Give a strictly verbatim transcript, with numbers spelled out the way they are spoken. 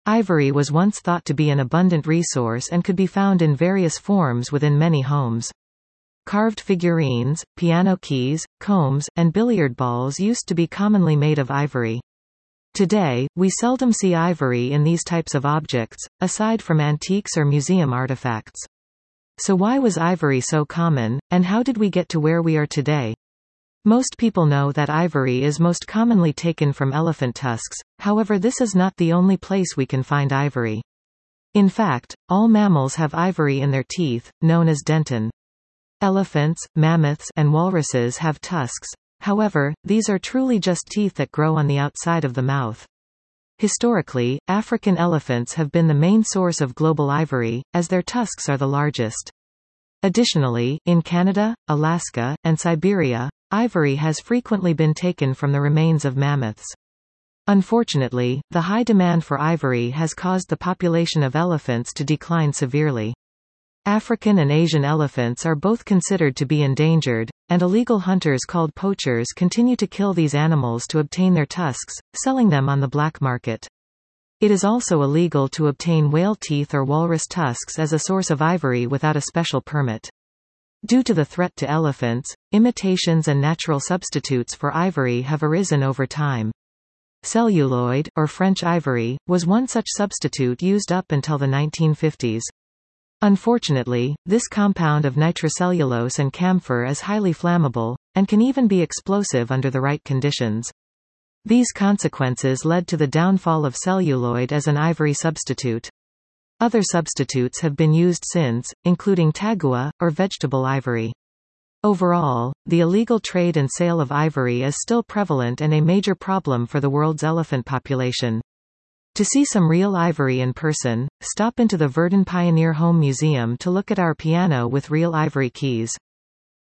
Ivory was once thought to be an abundant resource and could be found in various forms within many homes. Carved figurines, piano keys, combs, and billiard balls used to be commonly made of ivory. Today, we seldom see ivory in these types of objects, aside from antiques or museum artifacts. So why was ivory so common, and how did we get to where we are today? Most people know that ivory is most commonly taken from elephant tusks, however this is not the only place we can find ivory. In fact, all mammals have ivory in their teeth, known as dentin. Elephants, mammoths, and walruses have tusks. However, these are truly just teeth that grow on the outside of the mouth. Historically, African elephants have been the main source of global ivory, as their tusks are the largest. Additionally, in Canada, Alaska, and Siberia, ivory has frequently been taken from the remains of mammoths. Unfortunately, the high demand for ivory has caused the population of elephants to decline severely. African and Asian elephants are both considered to be endangered, and illegal hunters called poachers continue to kill these animals to obtain their tusks, selling them on the black market. It is also illegal to obtain whale teeth or walrus tusks as a source of ivory without a special permit. Due to the threat to elephants, imitations and natural substitutes for ivory have arisen over time. Celluloid, or French ivory, was one such substitute used up until the nineteen fifties. Unfortunately, this compound of nitrocellulose and camphor is highly flammable, and can even be explosive under the right conditions. These consequences led to the downfall of celluloid as an ivory substitute. Other substitutes have been used since, including tagua, or vegetable ivory. Overall, the illegal trade and sale of ivory is still prevalent and a major problem for the world's elephant population. To see some real ivory in person, stop into the Verdun Pioneer Home Museum to look at our piano with real ivory keys.